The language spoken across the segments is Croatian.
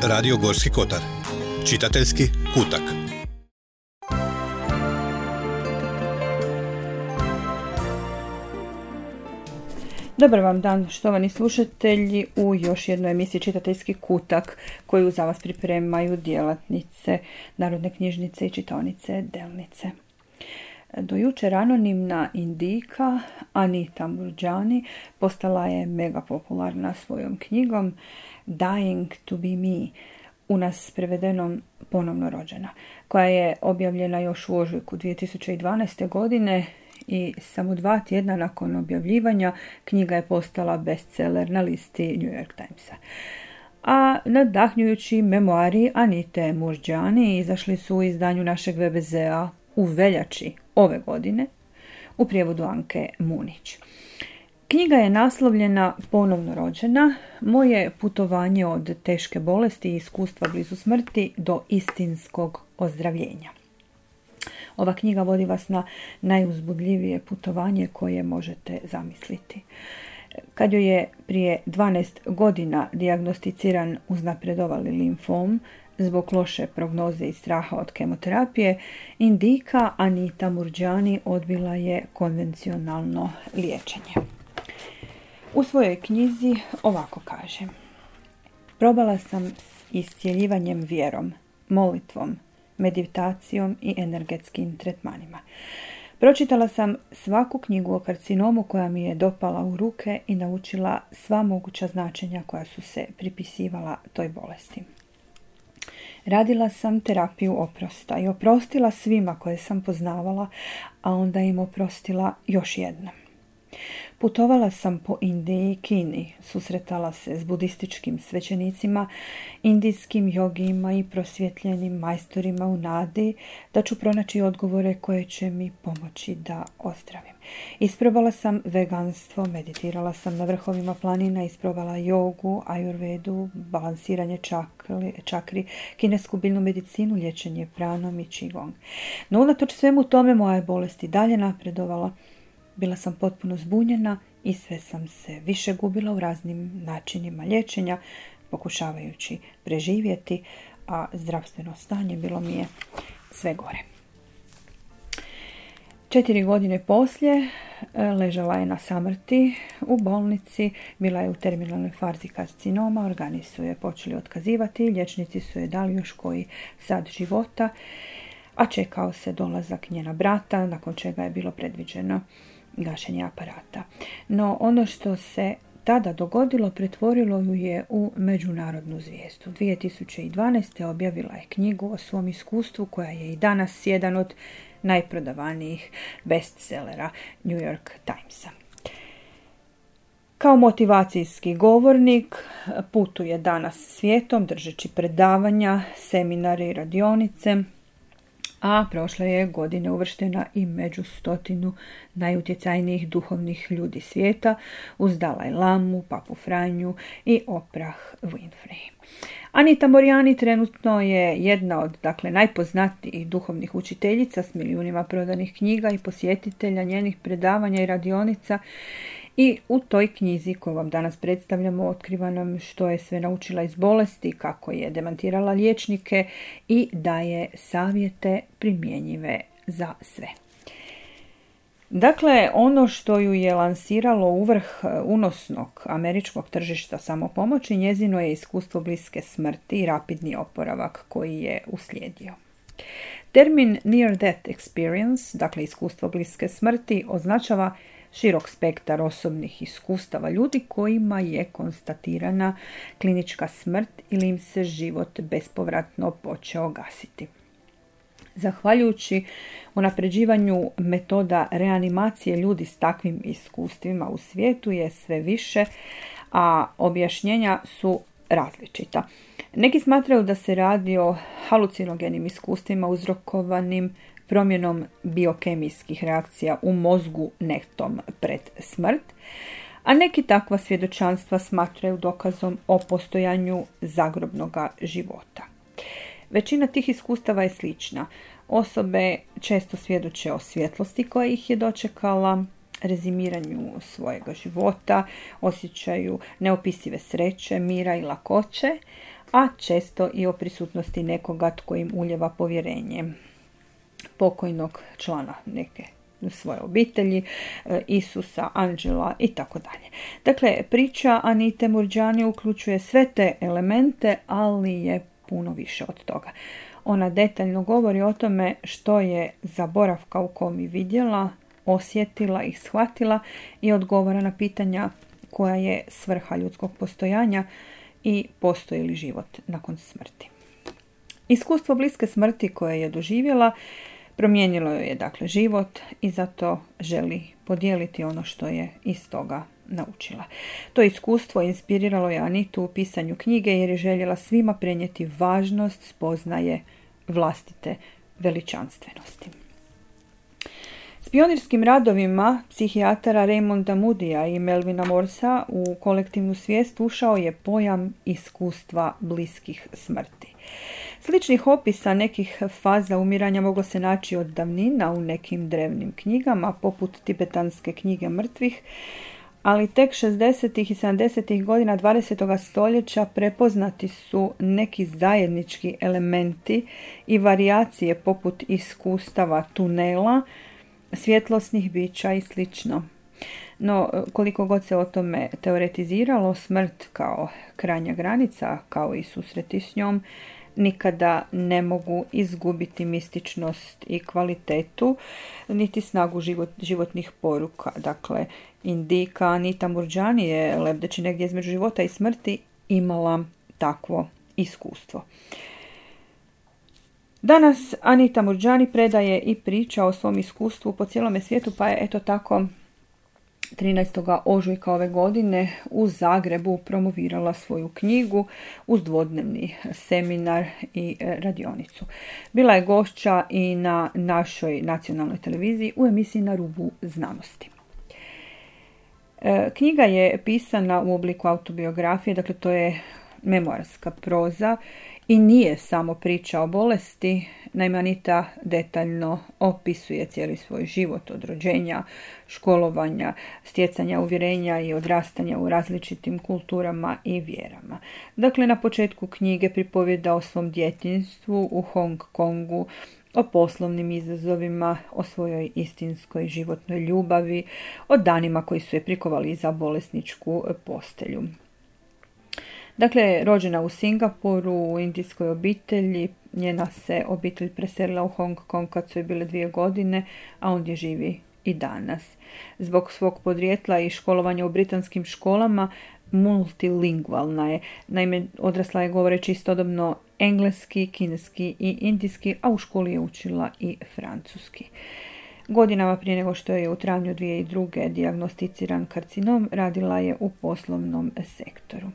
Radio Gorski kotar. Čitateljski kutak. Dobar vam dan, štovani slušatelji, u još jednoj emisiji Čitateljski kutak koju za vas pripremaju djelatnice Narodne knjižnice i čitaonice Delnice. Do jučer anonimna Indika Anita Moorjani postala je mega popularna svojom knjigom Dying to be me, u nas prevedenom Ponovno rođena, koja je objavljena još u ožujku 2012. godine i samo 2 tjedna nakon objavljivanja knjiga je postala bestseller na listi New York Timesa. A nadahnjujući memoari Anite Moorjani izašli su u izdanju našeg WBZ-a u veljači ove godine u prijevodu Anke Munić. Knjiga je naslovljena Ponovno rođena, moje putovanje od teške bolesti i iskustva blizu smrti do istinskog ozdravljenja. Ova knjiga vodi vas na najuzbudljivije putovanje koje možete zamisliti. Kad joj je prije 12 godina dijagnosticiran uznapredovali limfom zbog loše prognoze i straha od kemoterapije, Indika Anita Moorjani odbila je konvencionalno liječenje. U svojoj knjizi ovako kaže: probala sam s iscjeljivanjem vjerom, molitvom, meditacijom i energetskim tretmanima. Pročitala sam svaku knjigu o karcinomu koja mi je dopala u ruke i naučila sva moguća značenja koja su se pripisivala toj bolesti. Radila sam terapiju oprosta i oprostila svima koje sam poznavala, a onda im oprostila još jednom. Putovala sam po Indiji i Kini, susretala se s budističkim svećenicima, indijskim jogijima i prosvjetljenim majstorima u nadi da ću pronaći odgovore koje će mi pomoći da ozdravim. Isprobala sam veganstvo, meditirala sam na vrhovima planina, isprobala jogu, ajurvedu, balansiranje čakri, kinesku biljnu medicinu, liječenje pranom i qigong. No unatoč svemu tome moja je bolest i dalje napredovala. Bila sam potpuno zbunjena i sve sam se više gubila u raznim načinima liječenja, pokušavajući preživjeti, a zdravstveno stanje bilo mi je sve gore. 4 godine poslije ležala je na samrti u bolnici, bila je u terminalnoj fazi karcinoma, organi su je počeli otkazivati, liječnici su je dali još koji sat života, a čekao se dolazak njena brata, nakon čega je bilo predviđeno gašenje aparata. No ono što se tada dogodilo pretvorilo ju je u međunarodnu zvijezdu. 2012. objavila je knjigu o svom iskustvu koja je i danas jedan od najprodavanijih bestsellera New York Timesa. Kao motivacijski govornik putuje danas svijetom držeći predavanja, seminare i radionice, a prošle je godine uvrštena i među 100 najutjecajnijih duhovnih ljudi svijeta uz Dalaj Lamu, Papu Franju i Oprah Winfrey. Anita Moorjani trenutno je jedna od najpoznatijih duhovnih učiteljica s milijunima prodanih knjiga i posjetitelja njenih predavanja i radionica. I u toj knjizi koju vam danas predstavljamo otkriva nam što je sve naučila iz bolesti, kako je demantirala liječnike i daje savjete primjenjive za sve. Dakle, ono što ju je lansiralo u vrh unosnog američkog tržišta samopomoći njezino je iskustvo bliske smrti i rapidni oporavak koji je uslijedio. Termin Near Death Experience, dakle iskustvo bliske smrti, označava širok spektar osobnih iskustava ljudi kojima je konstatirana klinička smrt ili im se život bespovratno počeo gasiti. Zahvaljujući unapređivanju metoda reanimacije ljudi s takvim iskustvima u svijetu je sve više, a objašnjenja su različita. Neki smatraju da se radi o halucinogenim iskustvima uzrokovanim promjenom biokemijskih reakcija u mozgu netom pred smrt, a neki takva svjedočanstva smatraju dokazom o postojanju zagrobnog života. Većina tih iskustava je slična. Osobe često svjedoče o svjetlosti koja ih je dočekala, rezimiranju svojega života, osjećaju neopisive sreće, mira i lakoće, a često i o prisutnosti nekoga tko im ulijeva povjerenje, pokojnog člana neke svoje obitelji, Isusa, anđela i tako dalje. Dakle, priča Anite Murjani uključuje sve te elemente, ali je puno više od toga. Ona detaljno govori o tome što je za boravka u komi vidjela, osjetila i shvatila i odgovara na pitanja koja je svrha ljudskog postojanja i postoji li život nakon smrti. Iskustvo bliske smrti koje je doživjela promijenilo joj je dakle život i zato želi podijeliti ono što je iz toga naučila. To iskustvo inspiriralo je Anitu u pisanju knjige jer je željela svima prenijeti važnost spoznaje vlastite veličanstvenosti. S pionirskim radovima psihijatara Raymonda Moodyja i Melvina Morsa u kolektivnu svijest ušao je pojam iskustva bliskih smrti. Sličnih opisa nekih faza umiranja moglo se naći od davnina u nekim drevnim knjigama, poput tibetanske knjige mrtvih, ali tek 60. i 70. godina 20. stoljeća prepoznati su neki zajednički elementi i varijacije poput iskustava tunela, svjetlosnih bića i sl. No, koliko god se o tome teoretiziralo, smrt kao krajnja granica, kao i susreti s njom, nikada ne mogu izgubiti mističnost i kvalitetu, niti snagu životnih poruka. Dakle, Indika Anita Murjani je, lebdeći negdje između života i smrti, imala takvo iskustvo. Danas Anita Murjani predaje i priča o svom iskustvu po cijelome svijetu, pa je eto tako 13. ožujka ove godine u Zagrebu promovirala svoju knjigu uz dvodnevni seminar i radionicu. Bila je gošća i na našoj nacionalnoj televiziji u emisiji Na rubu znanosti. Knjiga je pisana u obliku autobiografije, dakle to je memoarska proza i nije samo priča o bolesti. Naime, Anita detaljno opisuje cijeli svoj život od rođenja, školovanja, stjecanja uvjerenja i odrastanja u različitim kulturama i vjerama. Dakle, na početku knjige pripovjeda o svom djetinjstvu u Hong Kongu, o poslovnim izazovima, o svojoj istinskoj životnoj ljubavi, o danima koji su je prikovali za bolesničku postelju. Dakle, rođena u Singapuru, u indijskoj obitelji, njena se obitelj preselila u Hong Kong kad su joj bile 2 godine, a ondje živi i danas. Zbog svog podrijetla i školovanja u britanskim školama multilingvalna je. Naime, odrasla je govoreći istodobno engleski, kineski i indijski, a u školi je učila i francuski. Godinama prije nego što je u travnju 2002. dijagnosticiran karcinom, radila je u poslovnom sektoru.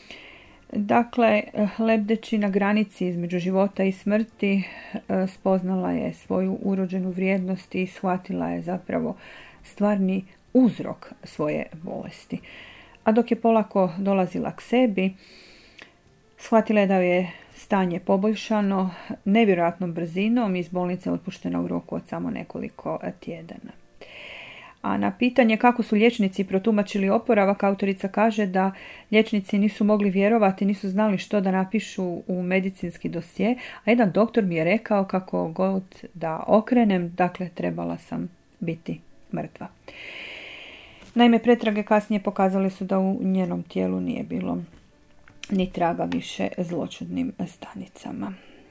Dakle, lebdeći na granici između života i smrti, spoznala je svoju urođenu vrijednost i shvatila je zapravo stvarni uzrok svoje bolesti. A dok je polako dolazila k sebi, shvatila je da je stanje poboljšano nevjerojatnom brzinom i iz bolnice otpuštena u roku od samo nekoliko tjedana. A na pitanje kako su liječnici protumačili oporavak, autorica kaže da liječnici nisu mogli vjerovati, nisu znali što da napišu u medicinski dosje, a jedan doktor mi je rekao kako god da okrenem, dakle trebala sam biti mrtva. Naime, pretrage kasnije pokazale su da u njenom tijelu nije bilo ni traga više zloćudnim stanicama.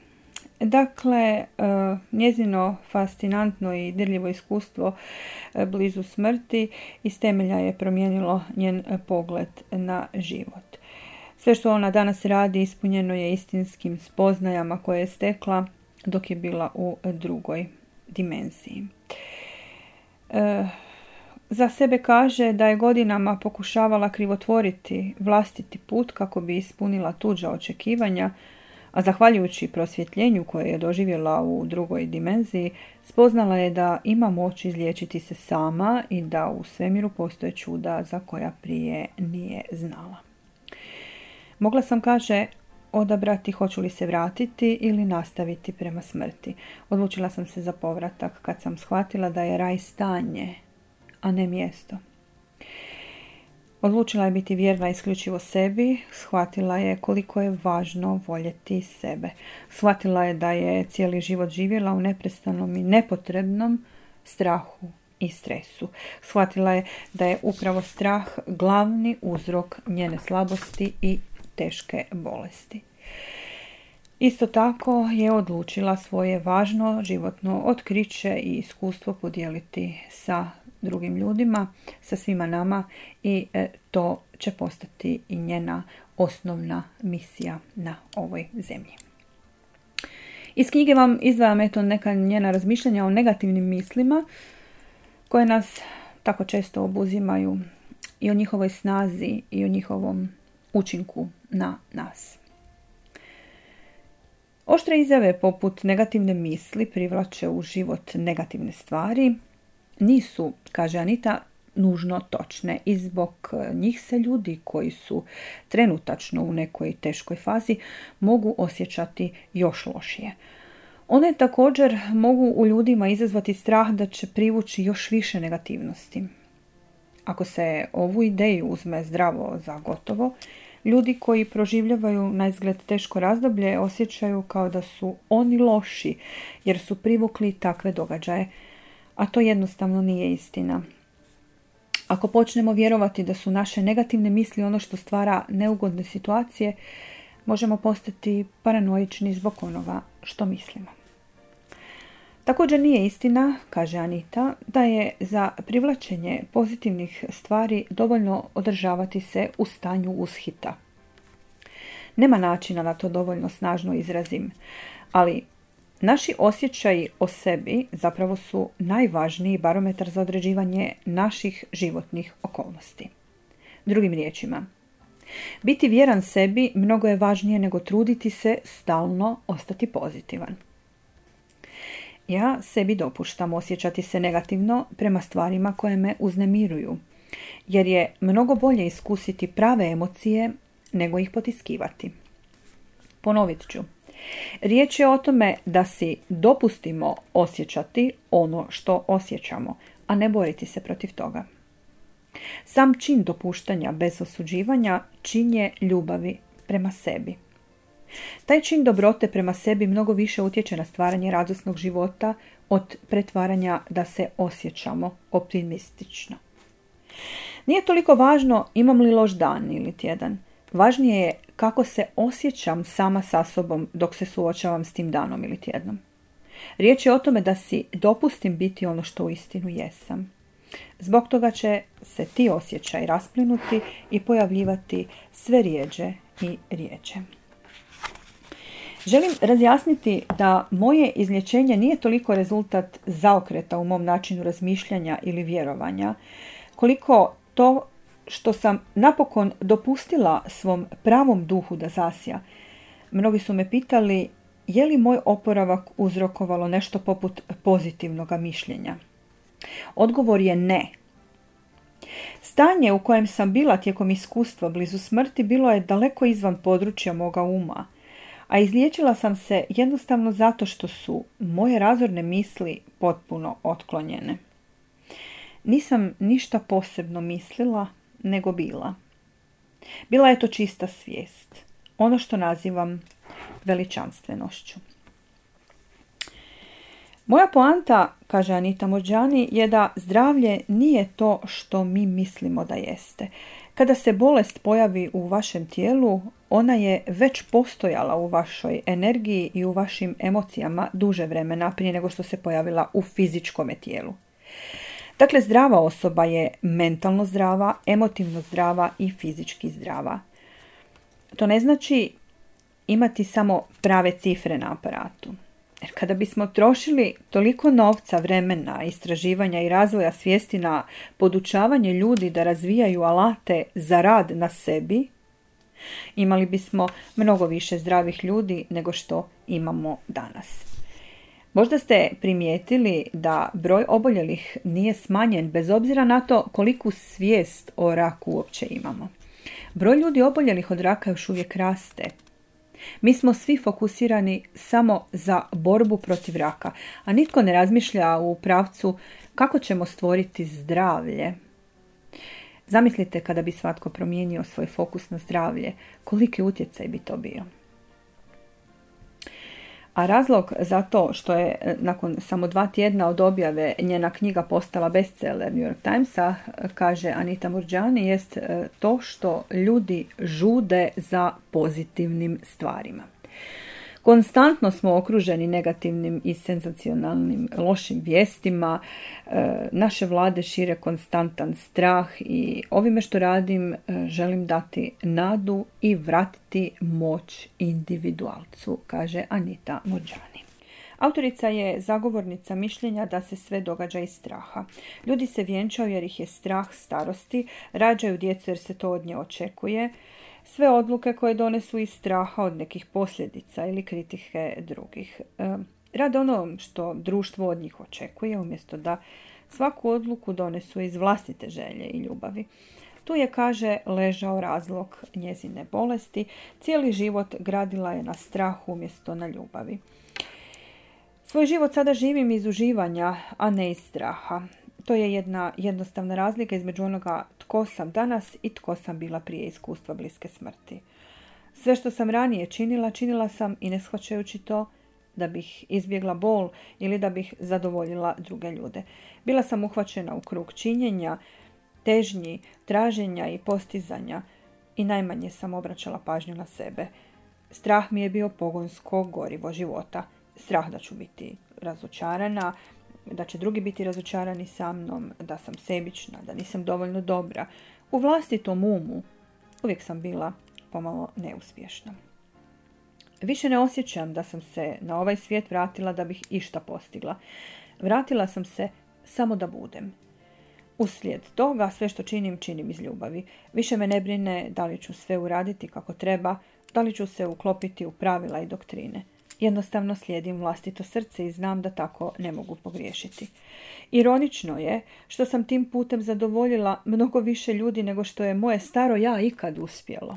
Dakle, njezino fascinantno i dirljivo iskustvo blizu smrti iz temelja je promijenilo njen pogled na život. Sve što ona danas radi ispunjeno je istinskim spoznajama koje je stekla dok je bila u drugoj dimenziji. Za sebe kaže da je godinama pokušavala krivotvoriti vlastiti put kako bi ispunila tuđa očekivanja, a zahvaljujući prosvjetljenju koje je doživjela u drugoj dimenziji, spoznala je da ima moć izliječiti se sama i da u svemiru postoje čuda za koja prije nije znala. Mogla sam, kaže, odabrati hoću li se vratiti ili nastaviti prema smrti. Odlučila sam se za povratak kad sam shvatila da je raj stanje, a ne mjesto. Odlučila je biti vjerna isključivo sebi, shvatila je koliko je važno voljeti sebe. Shvatila je da je cijeli život živjela u neprestanom i nepotrebnom strahu i stresu. Shvatila je da je upravo strah glavni uzrok njene slabosti i teške bolesti. Isto tako je odlučila svoje važno životno otkriće i iskustvo podijeliti sa drugim ljudima, sa svima nama i to će postati i njena osnovna misija na ovoj zemlji. Iz knjige vam izdvajam neka njena razmišljanja o negativnim mislima koje nas tako često obuzimaju i o njihovoj snazi i o njihovom učinku na nas. Oštre izjave poput negativne misli privlače u život negativne stvari. Nisu, kaže Anita, nužno točne i zbog njih se ljudi koji su trenutačno u nekoj teškoj fazi mogu osjećati još lošije. One također mogu u ljudima izazvati strah da će privući još više negativnosti. Ako se ovu ideju uzme zdravo za gotovo, ljudi koji proživljavaju naizgled teško razdoblje osjećaju kao da su oni loši jer su privukli takve događaje, a to jednostavno nije istina. Ako počnemo vjerovati da su naše negativne misli ono što stvara neugodne situacije, možemo postati paranoični zbog onoga što mislimo. Također nije istina, kaže Anita, da je za privlačenje pozitivnih stvari dovoljno održavati se u stanju ushita. Nema načina da to dovoljno snažno izrazim, ali naši osjećaji o sebi zapravo su najvažniji barometar za određivanje naših životnih okolnosti. Drugim riječima, biti vjeran sebi mnogo je važnije nego truditi se stalno ostati pozitivan. Ja sebi dopuštam osjećati se negativno prema stvarima koje me uznemiruju, jer je mnogo bolje iskusiti prave emocije nego ih potiskivati. Ponovit ću. Riječ je o tome da si dopustimo osjećati ono što osjećamo, a ne boriti se protiv toga. Sam čin dopuštanja bez osuđivanja čin je ljubavi prema sebi. Taj čin dobrote prema sebi mnogo više utječe na stvaranje radosnog života od pretvaranja da se osjećamo optimistično. Nije toliko važno imam li loš dan ili tjedan. Važnije je kako se osjećam sama sa sobom dok se suočavam s tim danom ili tjednom. Riječ je o tome da si dopustim biti ono što uistinu jesam. Zbog toga će se ti osjećaji rasplinuti i pojavljivati sve rjeđe i rjeđe. Želim razjasniti da moje izlječenje nije toliko rezultat zaokreta u mom načinu razmišljanja ili vjerovanja, koliko to što sam napokon dopustila svom pravom duhu da zasja. Mnogi su me pitali je li moj oporavak uzrokovalo nešto poput pozitivnog mišljenja. Odgovor je ne. Stanje u kojem sam bila tijekom iskustva blizu smrti bilo je daleko izvan područja moga uma, a izliječila sam se jednostavno zato što su moje razorne misli potpuno otklonjene. Nisam ništa posebno mislila, nego bila. Bila je to čista svijest, ono što nazivam veličanstvenošću. Moja poanta, kaže Anita Mođani, je da zdravlje nije to što mi mislimo da jeste. Kada se bolest pojavi u vašem tijelu, ona je već postojala u vašoj energiji i u vašim emocijama duže vremena prije nego što se pojavila u fizičkom tijelu. Dakle, zdrava osoba je mentalno zdrava, emotivno zdrava i fizički zdrava. To ne znači imati samo prave cifre na aparatu. Jer kada bismo trošili toliko novca, vremena, istraživanja i razvoja svijesti na podučavanje ljudi da razvijaju alate za rad na sebi, imali bismo mnogo više zdravih ljudi nego što imamo danas. Možda ste primijetili da broj oboljelih nije smanjen bez obzira na to koliku svijest o raku uopće imamo. Broj ljudi oboljelih od raka još uvijek raste. Mi smo svi fokusirani samo za borbu protiv raka, a nitko ne razmišlja u pravcu kako ćemo stvoriti zdravlje. Zamislite kada bi svatko promijenio svoj fokus na zdravlje, koliki utjecaj bi to bio. A razlog za to što je nakon samo 2 tjedna od objave njena knjiga postala bestseller New York Timesa, kaže Anita Moorjani, jest to što ljudi žude za pozitivnim stvarima. Konstantno smo okruženi negativnim i senzacionalnim lošim vijestima. Naše vlade šire konstantan strah i ovime što radim želim dati nadu i vratiti moć individualcu, kaže Anita Moorjani. Autorica je zagovornica mišljenja da se sve događa iz straha. Ljudi se vjenčaju jer ih je strah starosti, rađaju djecu jer se to od nje očekuje. Sve odluke koje donesu iz straha od nekih posljedica ili kritike drugih. Rade ono što društvo od njih očekuje, umjesto da svaku odluku donesu iz vlastite želje i ljubavi. Tu je, kaže, ležao razlog njezine bolesti. Cijeli život gradila je na strahu umjesto na ljubavi. Svoj život sada živim iz uživanja, a ne iz straha. To je jedna jednostavna razlika između onoga tko sam danas i tko sam bila prije iskustva bliske smrti. Sve što sam ranije činila sam i ne shvaćajući to da bih izbjegla bol ili da bih zadovoljila druge ljude. Bila sam uhvaćena u krug činjenja, težnji, traženja i postizanja i najmanje sam obraćala pažnju na sebe. Strah mi je bio pogonsko gorivo života. Strah da ću biti razočarana, da će drugi biti razočarani sa mnom, da sam sebična, da nisam dovoljno dobra. U vlastitom umu uvijek sam bila pomalo neuspješna. Više ne osjećam da sam se na ovaj svijet vratila da bih išta postigla. Vratila sam se samo da budem. Uslijed toga sve što činim iz ljubavi. Više me ne brine da li ću sve uraditi kako treba, da li ću se uklopiti u pravila i doktrine. Jednostavno slijedim vlastito srce i znam da tako ne mogu pogriješiti. Ironično je što sam tim putem zadovoljila mnogo više ljudi nego što je moje staro ja ikad uspjelo.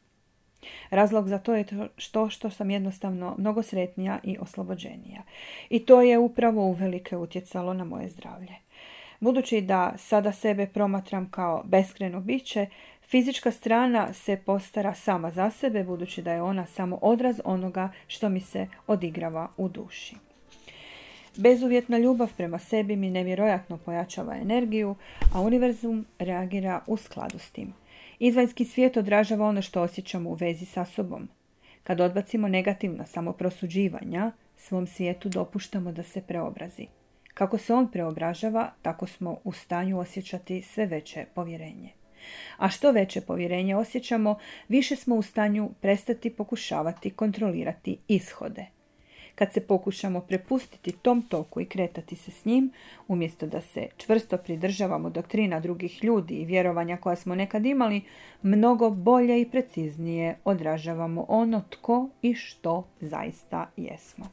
Razlog za to je što sam jednostavno mnogo sretnija i oslobođenija. I to je upravo uvelike utjecalo na moje zdravlje. Budući da sada sebe promatram kao beskrajno biće, fizička strana se postara sama za sebe, budući da je ona samo odraz onoga što mi se odigrava u duši. Bezuvjetna ljubav prema sebi mi nevjerojatno pojačava energiju, a univerzum reagira u skladu s tim. Izvanjski svijet odražava ono što osjećamo u vezi sa sobom. Kad odbacimo negativna samoprosuđivanja, svom svijetu dopuštamo da se preobrazi. Kako se on preobražava, tako smo u stanju osjećati sve veće povjerenje. A što veće povjerenje osjećamo, više smo u stanju prestati pokušavati kontrolirati ishode. Kad se pokušamo prepustiti tom toku i kretati se s njim, umjesto da se čvrsto pridržavamo doktrina drugih ljudi i vjerovanja koja smo nekad imali, mnogo bolje i preciznije odražavamo ono tko i što zaista jesmo.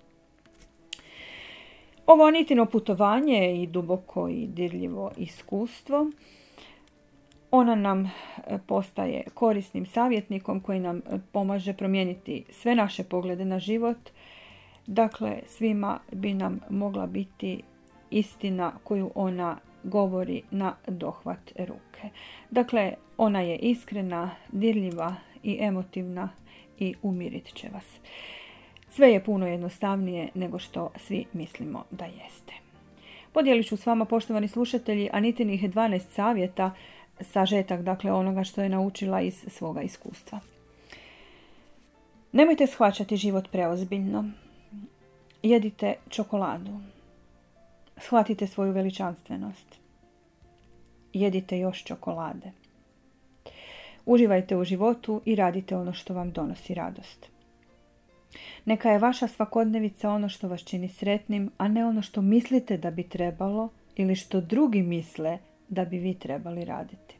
Ovo Anitino putovanje je i duboko i dirljivo iskustvo. Ona nam postaje korisnim savjetnikom koji nam pomaže promijeniti sve naše poglede na život. Dakle, svima bi nam mogla biti istina koju ona govori na dohvat ruke. Dakle, ona je iskrena, dirljiva i emotivna i umirit će vas. Sve je puno jednostavnije nego što svi mislimo da jeste. Podijelit ću s vama, poštovani slušatelji, Anitinih 12 savjeta, sažetak, dakle, onoga što je naučila iz svoga iskustva. Nemojte shvaćati život preozbiljno. Jedite čokoladu. Shvatite svoju veličanstvenost. Jedite još čokolade. Uživajte u životu i radite ono što vam donosi radost. Neka je vaša svakodnevica ono što vas čini sretnim, a ne ono što mislite da bi trebalo ili što drugi misle da bi vi trebali raditi.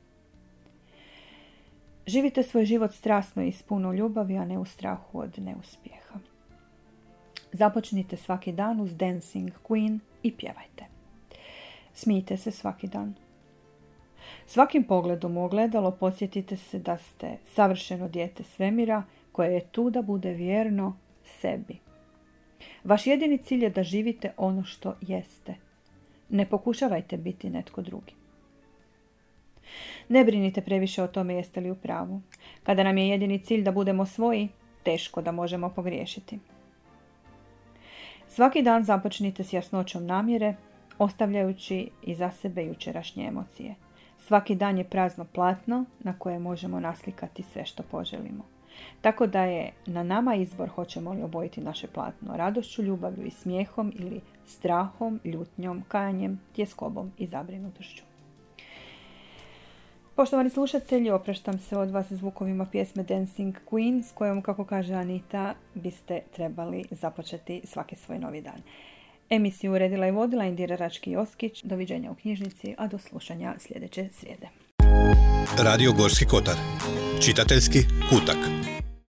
Živite svoj život strasno i s puno ljubavi, a ne u strahu od neuspjeha. Započnite svaki dan uz Dancing Queen i pjevajte. Smijte se svaki dan. Svakim pogledom u ogledalo podsjetite se da ste savršeno dijete svemira koje je tu da bude vjerno sebi. Vaš jedini cilj je da živite ono što jeste. Ne pokušavajte biti netko drugi. Ne brinite previše o tome jeste li u pravu. Kada nam je jedini cilj da budemo svoji, teško da možemo pogriješiti. Svaki dan započnite s jasnoćom namjere, ostavljajući iza sebe jučerašnje emocije. Svaki dan je prazno platno na koje možemo naslikati sve što poželimo. Tako da je na nama izbor hoćemo li obojiti naše platno radošću, ljubavlju i smijehom ili strahom, ljutnjom, kajanjem, tjeskobom i zabrinutošću. Poštovani slušatelji, opraštam se od vas zvukovima pjesme Dancing Queen s kojom, kako kaže Anita, biste trebali započeti svaki svoj novi dan. Emisiju uredila i vodila Indira Rački-Joskić. Doviđenja u knjižnici, a do slušanja sljedeće srijede. Radio Gorski kotar. Čitateljski kutak.